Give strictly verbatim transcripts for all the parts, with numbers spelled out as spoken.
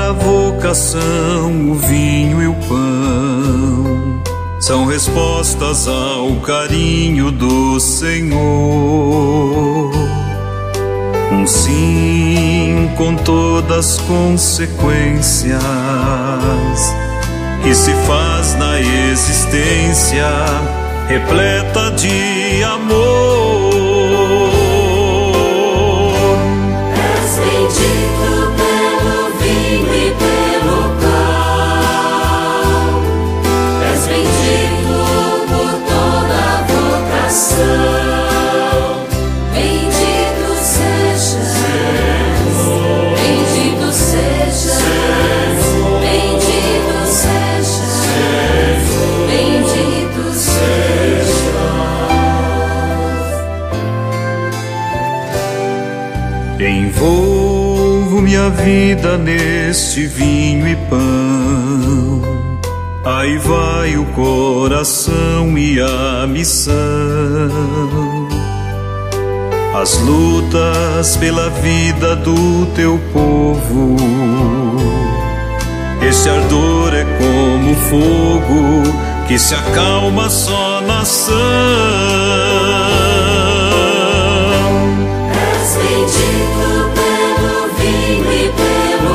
toda vocação, o vinho e o pão são respostas ao carinho do Senhor. Um sim com todas as consequências que se faz na existência repleta de amor. És bendito pelo vinho e pelo pão, és bendito por toda a vocação. Bendito sejas, bendito sejas, bendito sejas, bendito sejas. Envolvo minha vida neste vinho e pão, aí vai o coração e a missão. As lutas pela vida do teu povo, esse ardor é como fogo que se acalma só na ação. És bendito pelo vinho e pelo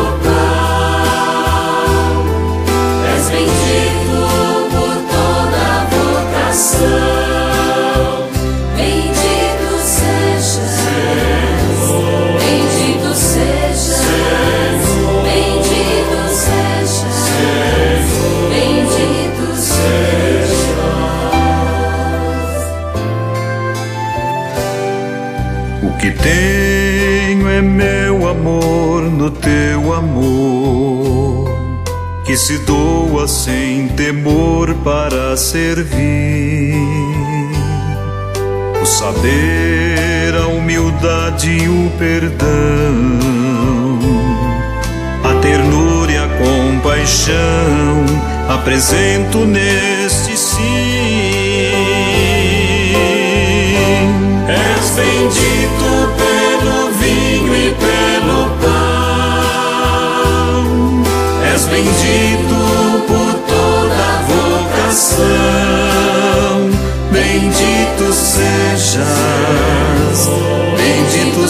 pão, és bendito por toda a vocação. Bendito sejas, bendito sejas, bendito sejas, bendito sejas. O que tenho é meu amor no teu amor, que se doa sem temor para servir. O saber, a humildade e o perdão, a ternura e a compaixão apresento neste sim. És bendito pelo vinho e pelo pão, és bendito por toda a vocação. Bendito sejas, bendito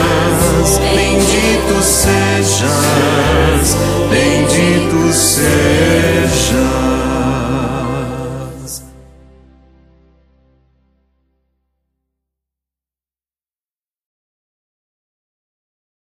sejas, bendito sejas, bendito sejas.